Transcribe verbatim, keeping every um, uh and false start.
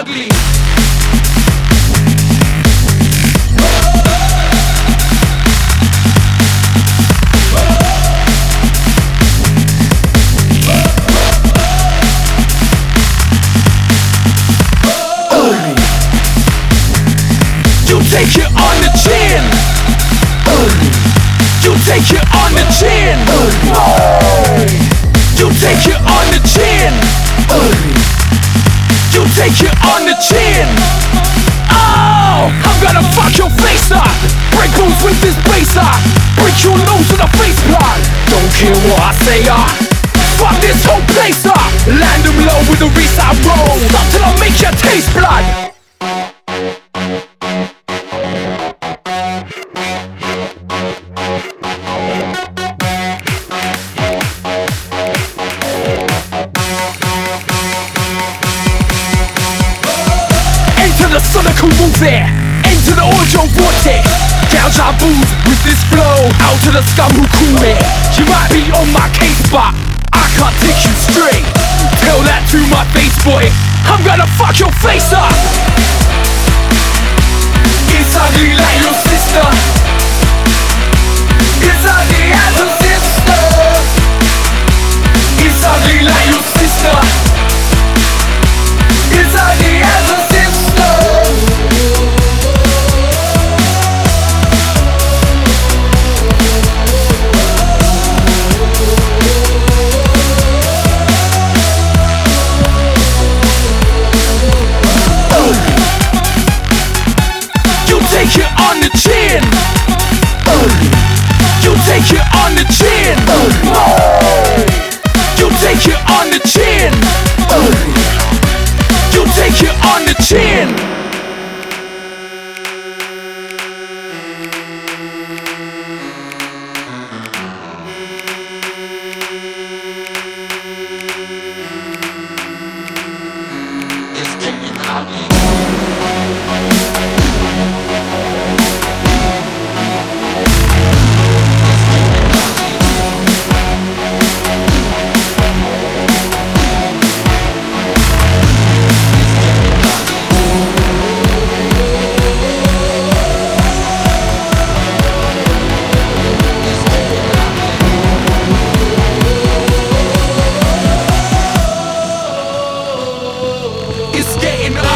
ugly. You take it on the chin. You take it on the chin. You take it on the chin. You take it on the chin. Oh, I'm gonna fuck your face up. Break bones with this bass up. Break your nose with a face plug. Don't care what I say, ah. Fuck this whole place up. Land them low with a restart roll. Stop till I make you taste blood. The sonical warfare, enter the audio vortex. Gouge our booze with this flow. Out to the scum who call me. You might be on my case, but I can't take you straight. Tell that to my face, boy. I'm gonna fuck your face up. It's ugly like your sister. It's ugly as a sister. It's ugly like your sister. It's ugly as a sister. Take it on the chin. You take it on the chin. You take it on the chin. You take it on the chin. Getting